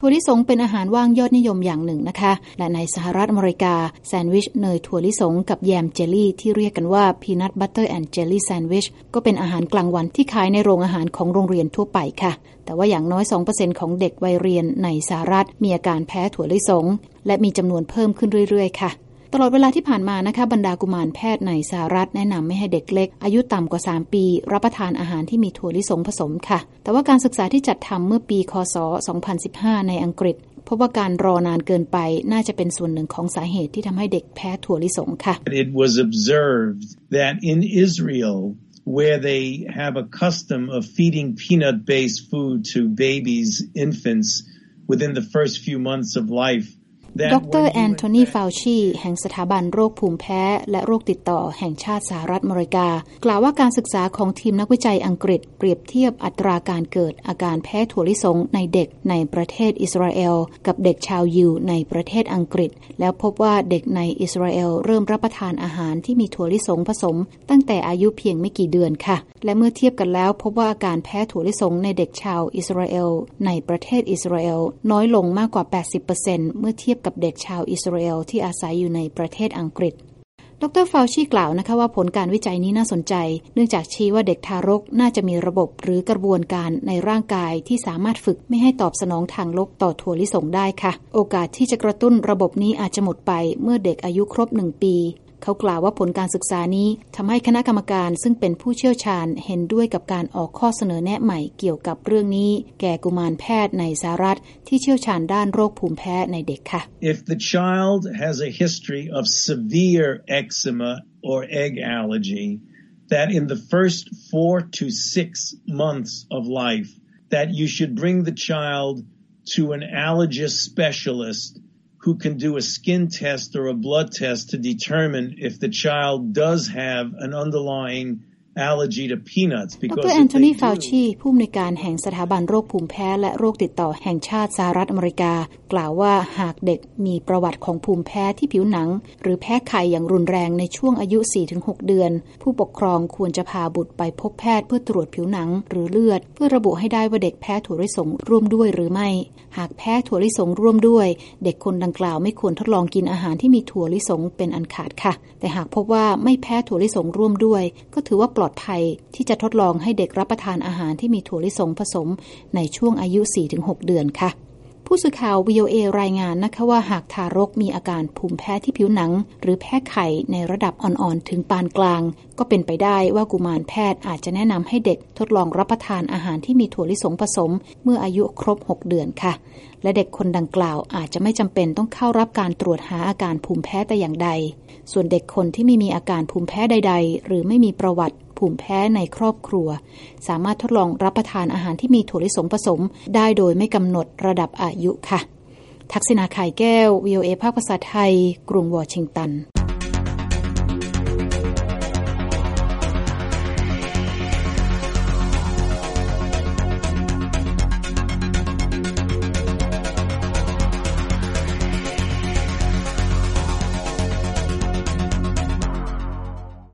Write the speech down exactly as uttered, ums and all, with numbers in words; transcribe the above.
วลิสงเป็นอาหารว่างยอดนิยมอย่างหนึ่งนะคะและในสหรัฐอเมริกาแซนด์วิชเนยถั่วลิสงกับแยมเจลลี่ที่เรียกกันว่า Peanut Butter and Jelly Sandwich ก็เป็นอาหารกลางวันที่ขายในโรงอาหารของโรงเรียนทั่วไปค่ะแต่ว่าอย่างน้อย สองเปอร์เซ็นต์ ของเด็กวัยเรียนในสหรัฐมีอาการแพ้ถั่วลิสงและมีจำนวนเพิ่มขึ้นเรื่อยๆค่ะตลอดเวลาที่ผ่านมานะคะบรรดากุมารแพทย์ในสหรัฐแนะนำไม่ให้เด็กเล็กอายุต่ำกว่าสามปีรับประทานอาหารที่มีถั่วลิสงผสมค่ะแต่ว่าการศึกษาที่จัดทำเมื่อปีคศสองพันสิบห้าในอังกฤษพบว่าการรอนานเกินไปน่าจะเป็นส่วนหนึ่งของสาเหตุที่ทำให้เด็กแพ้ถั่วลิสงค่ะ It was observed that in Israel where they have a custom of feeding peanut-based food to babies, infants within the first few months of lifeดรแอนโทนีฟาวชีแห่งสถาบันโรคภูมิแพ้และโรคติดต่อแห่งชาติสหรัฐอเมริกากล่าวว่าการศึกษาของทีมนักวิจัยอังกฤษเปรียบเทียบอัตราการเกิดอาการแพ้ถั่วลิสงในเด็กในประเทศอิสราเอลกับเด็กชาวยิวในประเทศอังกฤษแล้วพบว่าเด็กในอิสราเอลเริ่มรับประทานอาหารที่มีถั่วลิสงผสมตั้งแต่อายุเพียงไม่กี่เดือนค่ะและเมื่อเทียบกันแล้วพบว่าอาการแพ้ถั่วลิสงในเด็กชาวอิสราเอลในประเทศอิสราเอลน้อยลงมากกว่า แปดสิบเปอร์เซ็นต์ เมื่อเทียบกับเด็กชาวอิสราเอลที่อาศัยอยู่ในประเทศอังกฤษดรฟาวชีกล่าวนะคะว่าผลการวิจัยนี้น่าสนใจเนื่องจากชี้ว่าเด็กทารกน่าจะมีระบบหรือกระบวนการในร่างกายที่สามารถฝึกไม่ให้ตอบสนองทางลบต่อถั่วลิสงได้ค่ะโอกาสที่จะกระตุ้นระบบนี้อาจจะหมดไปเมื่อเด็กอายุครบหนึ่งปีเขากล่าวว่าผลการศึกษานี้ทำให้คณะกรรมการซึ่งเป็นผู้เชี่ยวชาญเห็นด้วยกับการออกข้อเสนอแนะใหม่เกี่ยวกับเรื่องนี้แก่กุมารแพทย์ในสหรัฐที่เชี่ยวชาญด้านโรคภูมิแพ้ในเด็กค่ะ If the child has a history of severe eczema or egg allergy that in the first four to six months of life that you should bring the child to an allergist specialist who can do a skin test or a blood test to determine if the child does have an underlying allergy to peanuts ดรแอนโทนีฟาวชีผู้อำนวยการแห่งสถาบันโรคภูมิแพ้และโรคติดต่อแห่งชาติสหรัฐอเมริกากล่าวว่าหากเด็กมีประวัติของภูมิแพ้ที่ผิวหนังหรือแพ้ไข้อย่างรุนแรงในช่วงอายุ สี่ถึงหก เดือนผู้ปกครองควรจะพาบุตรไปพบแพทย์เพื่อตรวจผิวหนังหรือเลือดเพื่อระบุให้ได้ว่าเด็กแพ้ถั่วลิสงร่วมด้วยหรือไม่หากแพ้ถั่วลิสงร่วมด้วยเด็กคนดังกล่าวไม่ควรทดลองกินอาหารที่มีถั่วลิสงเป็นอันขาดค่ะแต่หากพบว่าไม่แพ้ถั่วลิสงร่วมด้วยก็ถือว่าปลอดภัยที่จะทดลองให้เด็กรับประทานอาหารที่มีถั่วลิสงผสมในช่วงอายุ สี่ถึงหก เดือนค่ะผู้สื่อข่าว วี โอ เอ รายงานนะคะว่าหากทารกมีอาการภูมิแพ้ที่ผิวหนังหรือแพ้ไข้ในระดับอ่อนๆถึงปานกลางก็เป็นไปได้ว่ากุมารแพทย์อาจจะแนะนำให้เด็กทดลองรับประทานอาหารที่มีถั่วลิสงผสมเมื่ออายุครบหกเดือนค่ะและเด็กคนดังกล่าวอาจจะไม่จำเป็นต้องเข้ารับการตรวจหาอาการภูมิแพ้แต่อย่างใดส่วนเด็กคนที่ไม่มีอาการภูมิแพ้ใดๆหรือไม่มีประวัติภูมิแพ้ในครอบครัวสามารถทดลองรับประทานอาหารที่มีถั่วลิสงผสมได้โดยไม่กำหนดระดับอายุค่ะทักษิณา ข่ายแก้ว วี โอ เอ ภาคภาษาไทยกรุงวอชิงตัน